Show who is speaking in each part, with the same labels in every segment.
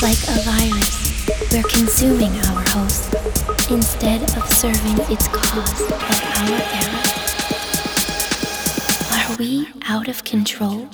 Speaker 1: Like a virus, we're consuming our host instead of serving its cause of our era. Are we out of control?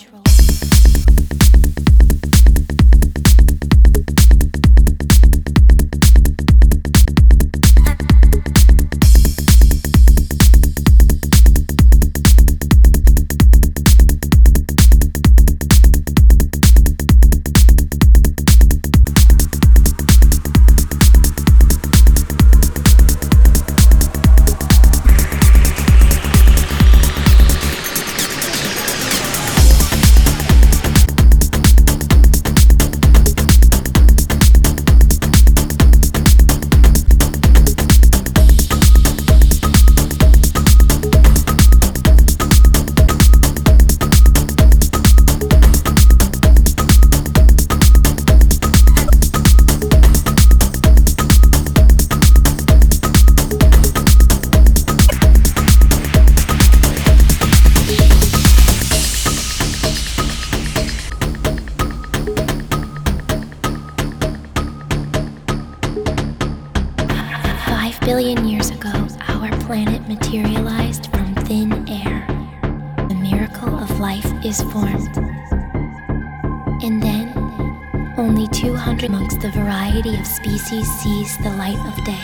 Speaker 1: Billion years ago, our planet materialized from thin air. The miracle of life is formed. And then, only 200 amongst the variety of species sees the light of day.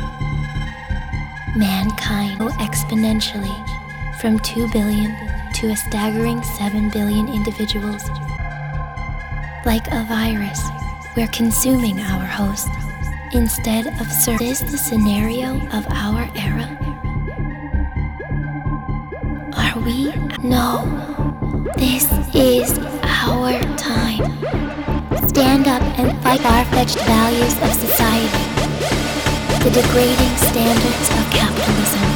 Speaker 1: Mankind grew exponentially from 2 billion to a staggering 7 billion individuals. Like a virus, we're consuming our host instead of serving. Is the scenario of our era? Are we? No. This is our time. Stand up and fight far-fetched values of society, the degrading standards of capitalism.